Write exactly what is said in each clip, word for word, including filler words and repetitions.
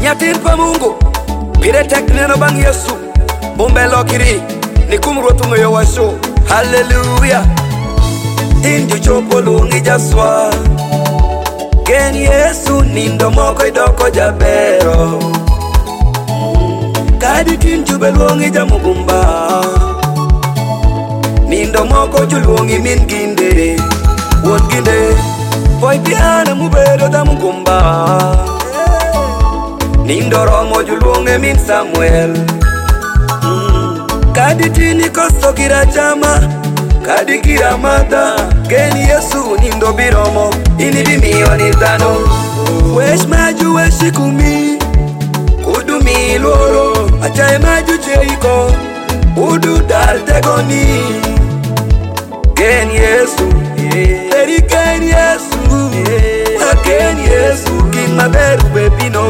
nyatin pa Mungu pire tek neno bang Yesu bombe lokiri ni kumruotu ngoyo washo. Hallelujah. Inju chopo lungi jaswa gen Yesu nindo moko idoko jabero kadi tinju belungi jamugumba nindo moko julungi min ginde won ginde boy piana mubelo damugumba nindo romo julungi min Samuel mm. Kadi tini kosto kira chama kadi kira mata gen Yesu nindo biromo ini bimioni tano wesh maju wesh kumi kudumi loro achae maju cheiko udu dar tegoni gen Yesu eri gen Yesu gen Yesu kin maberu bebino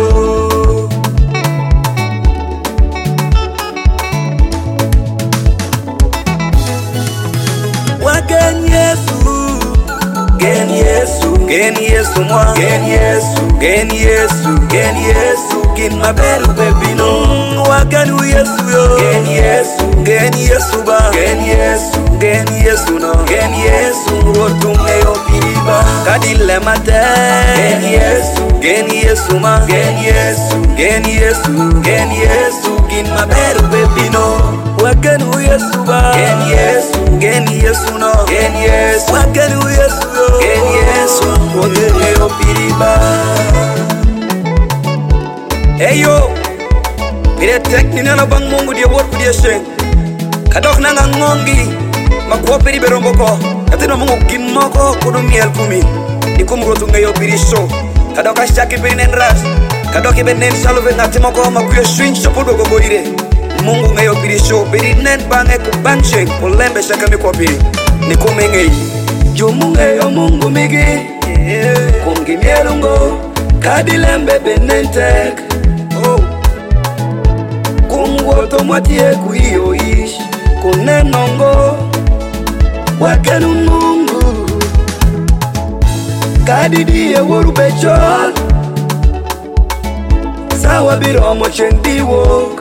gen Yesu gen Yesu gen Yesu mwa gen Yesu gen Yesu gen Yesu kin maberu bebino wagen Yesu yo gen Yesu gen Yesu ba gen Yesu gen Yesu no gen Yesu rotume yo piba kadile mate gen Yesu gen Yesu ma gen Yesu gen Yesu gen Yesu kin maberu bebino wagen Yesu ba gen Yesu gen Yesu no gen Yesu wagen Yesu yo gen Yesu rotume yo piba. Eyo pire tek ni nana bang Mungu dia wor ku dia sheng kadok nanga ngongi makuoperi beromboko katino Mungu kimoko kudu miel kumi ikumrotu ngayo pirisho kadok ashaki pirinen ras kadok ibenen salove natimoko makuyo swing shopodo gogoire Mungu ngayo pirisho pirinen bange kubangsheng polembe shaka mikopiri nikumengei jumu ngayo Mungu migi kumgi mielungo kadilembe benentek oh kumwoto mwatie kuhiyo ish kunenongo wakenu Mungu kadidie woru bechol sawa biromo chendiwok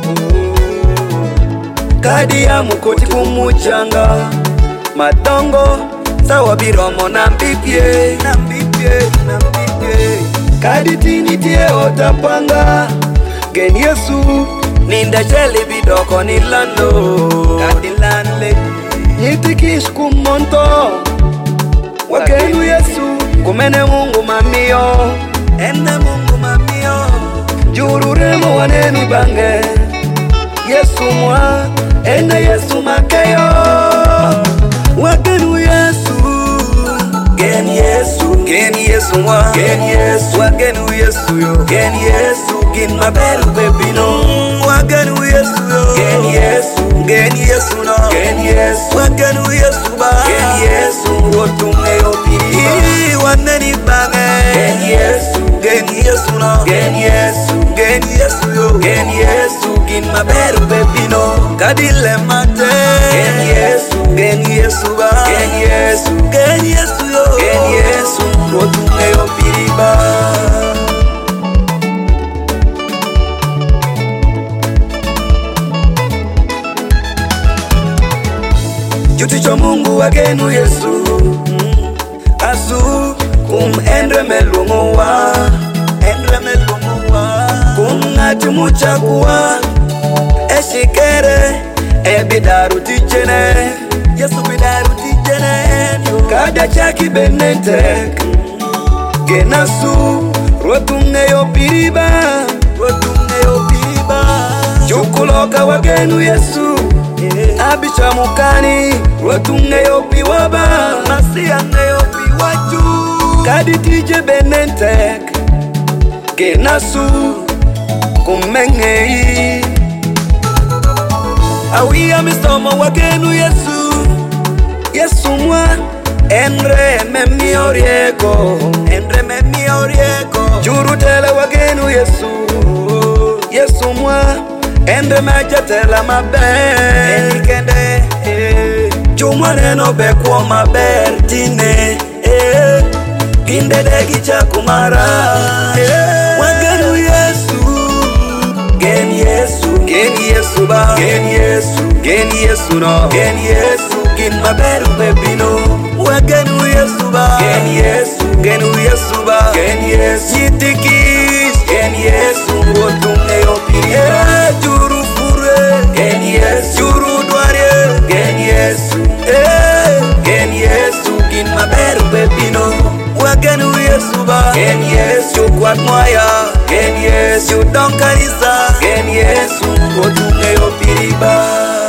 kadi ya mukoti kumuchanga madongo sawa biromo nambipye nambipye nambipye kadi tini tie otapanga gen Yesu ninda cheli bidoko nilando kadi lanle nitikish kumonto wakenu Yesu kumene Mungu mamio ende Mungu mamio jururemo waneni bange Yesu mwa ende Yesu makeyo wakenu Yesu gen Yesu gen Yesu mwa gen Yesu wakenu Yesu yo gen Yesu kin maberu bebino wakenu Yesu yo gen Yesu gen Yesu no gen Yesu wakenu Yesu ba gen Yesu rotume yo piba waneni bange gen Yesu gen Yesu no gen Yesu gen Yesu yo gen Yesu kin maberu bebino kadile mate gen Yesu gen Yesu ba gen Yesu gen Yesu yo gen Yesu rotume yo piba. Juti cho Mungu wagenu Yesu asu kum endre melunguwa endre melunguwa kum ngati muchakuwa eshikere ebidaru tijene Yesu bidaru tijene kada chaki benentek genasu rotunge yo piriba rotunge yo piriba chukuloka wagenu Yesu abisha mukani rotunge yo piwaba masiange yo piwaju kadi tije benentek genasu kumengei awia mistomo wagenu Yesu Yesu mwa enre memiorieko enre memiorieko juru tele wagenu Yesu Yesu mwa ende majatela maber enikende eh juma neno bekwo maber tine eh kinde degi chakumara eh wagenu Yesu Gen Yesu ba, Gen Yesu, Gen Yesu no, Gen Yesu gin maberu baby no. We Gen Yesu ba, Gen Yesu, Gen Yesu ba, Gen Yesu yitikis, Gen Yesu wotunge yopiriba. Juru fure, Gen Yesu, juru dware, Gen Yesu, eh, Gen Yesu gin maberu baby no. We Gen Yesu ba, Gen Yesu kwat moya, Gen Yesu don kanisa, Gen Yesu wotunge yopiriba.